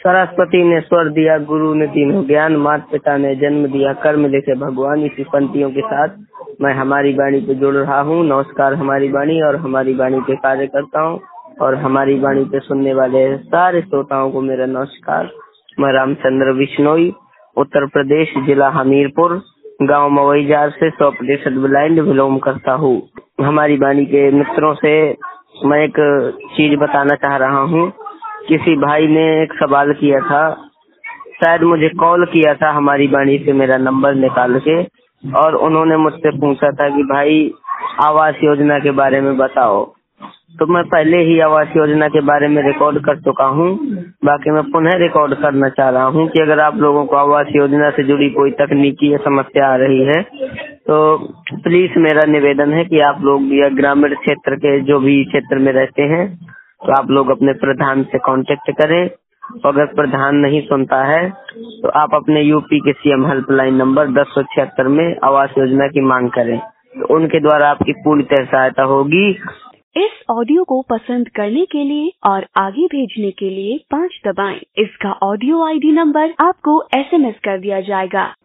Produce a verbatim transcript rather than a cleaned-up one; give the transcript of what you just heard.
सरस्वती ने स्वर दिया, गुरु ने तीनों ज्ञान, माता पिता ने जन्म दिया, कर्म लिखे भगवान। इसी पंक्तियों के साथ मैं हमारी वाणी पे जुड़ रहा हूँ। नमस्कार हमारी वाणी और हमारी वाणी के कार्यकर्ताओं और हमारी वाणी पे सुनने वाले सारे श्रोताओं को मेरा नमस्कार। मैं रामचंद्र बिश्नोई, उत्तर प्रदेश, जिला हमीरपुर, गांव मवईजार से सौ प्रतिशत ब्लाइंड विलोम करता हूँ। हमारी वाणी के मित्रों से मैं एक चीज बताना चाह रहा हूँ। किसी भाई ने एक सवाल किया था, शायद मुझे कॉल किया था हमारी वाणी से मेरा नंबर निकाल के, और उन्होंने मुझसे पूछा था कि भाई आवास योजना के बारे में बताओ। तो मैं पहले ही आवास योजना के बारे में रिकॉर्ड कर चुका हूँ, बाकी मैं पुनः रिकॉर्ड करना चाह रहा हूँ कि अगर आप लोगों को आवास योजना से जुड़ी कोई तकनीकी या समस्या आ रही है तो प्लीज मेरा निवेदन है कि आप लोग या ग्रामीण क्षेत्र के जो भी क्षेत्र में रहते हैं तो आप लोग अपने प्रधान से कांटेक्ट करें। अगर प्रधान नहीं सुनता है तो आप अपने यूपी के सीएम हेल्पलाइन नंबर दस सौ छिहत्तर में आवास योजना की मांग करें, तो उनके द्वारा आपकी पूरी तरह सहायता होगी। इस ऑडियो को पसंद करने के लिए और आगे भेजने के लिए पाँच दबाएं। इसका ऑडियो आईडी नंबर आपको एसएमएस कर दिया जाएगा।